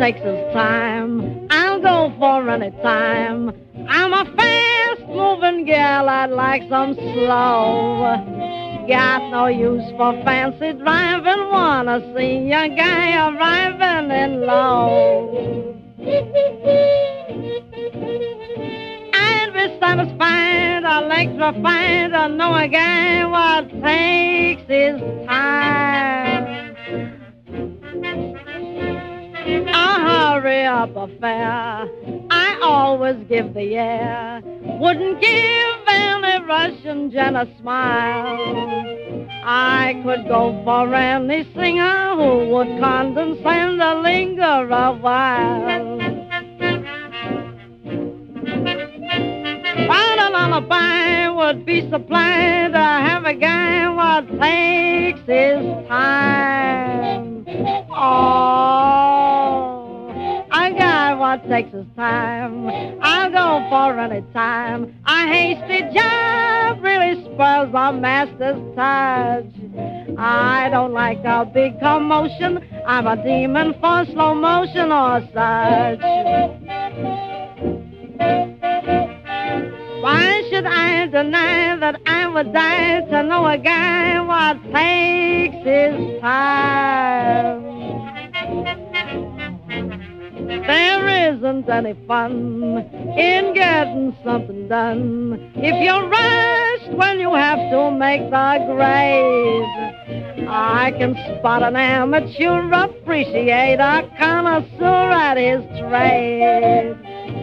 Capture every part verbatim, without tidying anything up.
takes his time, I'll go for any time. I'm a fast-moving gal, I'd like some slow. Got no use for fancy driving, wanna see a guy arriving in low. I'd be satisfied, electrified, to know a guy what takes his time. A hurry-up affair, I always give the air. Wouldn't give any Russian gent a smile. I could go for any singer who would condescend to linger a while. But a lullaby would be supplied to have a guy what takes his time. Oh, a guy what takes his time, I'll go for any time. A hasty job really spoils a master's touch. I don't like a big commotion, I'm a demon for slow motion or such. Why should I deny that I would die to know a guy what takes his time? There isn't any fun in getting something done if you're rushed when you have to make the grade. I can spot an amateur, appreciate a connoisseur at his trade.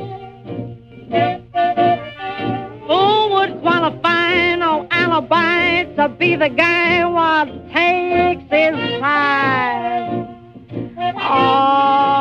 Who would qualify, no alibi, to be the guy what takes his time? Oh,